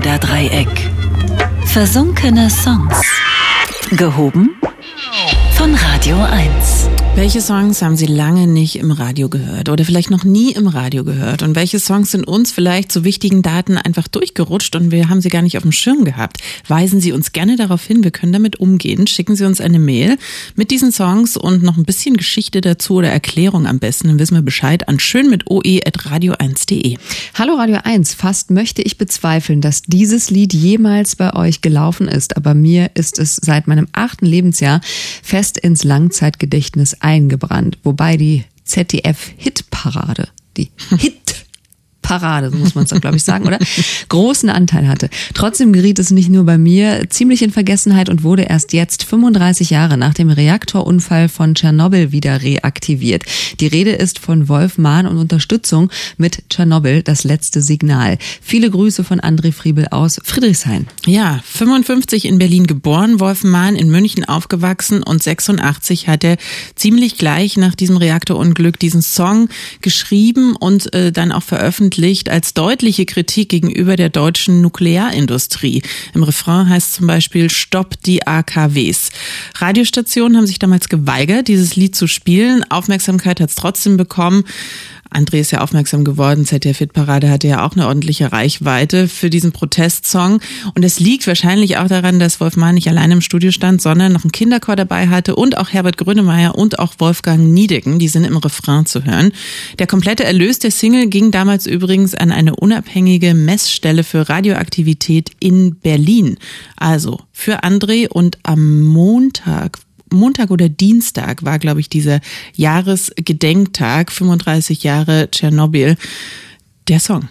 Bermuda-Dreieck. Versunkene Songs. Gehoben von Radio 1. Welche Songs haben Sie lange nicht im Radio gehört oder vielleicht noch nie im Radio gehört? Und welche Songs sind uns vielleicht zu wichtigen Daten einfach durchgerutscht und wir haben sie gar nicht auf dem Schirm gehabt? Weisen Sie uns gerne darauf hin, wir können damit umgehen. Schicken Sie uns eine Mail mit diesen Songs und noch ein bisschen Geschichte dazu oder Erklärung am besten. Dann wissen wir Bescheid an schönmitoe@radio1.de. Hallo Radio 1, fast möchte ich bezweifeln, dass dieses Lied jemals bei euch gelaufen ist, aber mir ist es seit meinem 8. Lebensjahr fest ins Langzeitgedächtnis eingebrannt, wobei die ZDF-Hitparade, die Hitparade, so muss man es doch, glaube ich, sagen, oder? Großen Anteil hatte. Trotzdem geriet es nicht nur bei mir ziemlich in Vergessenheit und wurde erst jetzt, 35 Jahre nach dem Reaktorunfall von Tschernobyl, wieder reaktiviert. Die Rede ist von Wolf Mahn und Unterstützung mit Tschernobyl, das letzte Signal. Viele Grüße von André Friebel aus Friedrichshain. Ja, 55 in Berlin geboren, Wolf Mahn in München aufgewachsen und 86 hat er ziemlich gleich nach diesem Reaktorunglück diesen Song geschrieben und dann auch veröffentlicht als deutliche Kritik gegenüber der deutschen Nuklearindustrie. Im Refrain heißt zum Beispiel "Stopp die AKWs". Radiostationen haben sich damals geweigert, dieses Lied zu spielen. Aufmerksamkeit hat es trotzdem bekommen. André ist ja aufmerksam geworden. ZDF-Hitparade hatte ja auch eine ordentliche Reichweite für diesen Protestsong. Und es liegt wahrscheinlich auch daran, dass Wolf Mahn nicht alleine im Studio stand, sondern noch einen Kinderchor dabei hatte und auch Herbert Grönemeyer und auch Wolfgang Niedecken. Die sind im Refrain zu hören. Der komplette Erlös der Single ging damals übrigens an eine unabhängige Messstelle für Radioaktivität in Berlin. Also für André, und am Montag oder Dienstag war, glaube ich, dieser Jahresgedenktag, 35 Jahre Tschernobyl, der Song.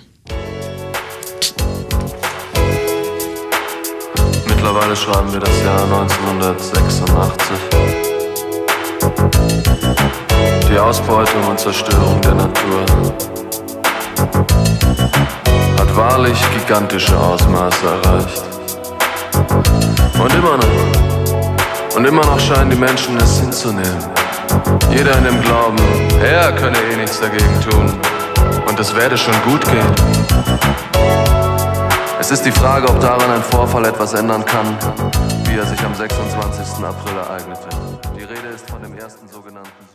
Mittlerweile schreiben wir das Jahr 1986. Die Ausbeutung und Zerstörung der Natur hat wahrlich gigantische Ausmaße erreicht. Und immer noch scheinen die Menschen es hinzunehmen. Jeder in dem Glauben, er könne eh nichts dagegen tun und es werde schon gut gehen. Es ist die Frage, ob daran ein Vorfall etwas ändern kann, wie er sich am 26. April ereignete. Die Rede ist von dem ersten sogenannten